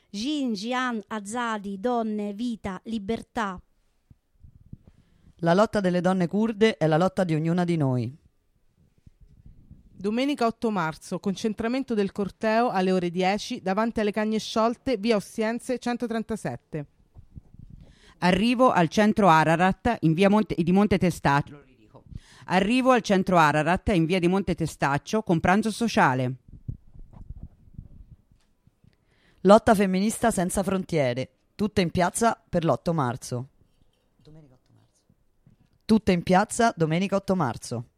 Xinjiang, Azadi, donne, vita, libertà. La lotta delle donne curde è la lotta di ognuna di noi. Domenica 8 marzo, concentramento del corteo alle ore 10 davanti alle Cagne Sciolte, via Ostiense 137. Arrivo al centro Ararat in via di Monte Testaccio. Arrivo al centro Ararat in via di Monte Testaccio con pranzo sociale. Lotta femminista senza frontiere. Tutte in piazza per l'8 marzo. Tutte in piazza domenica 8 marzo.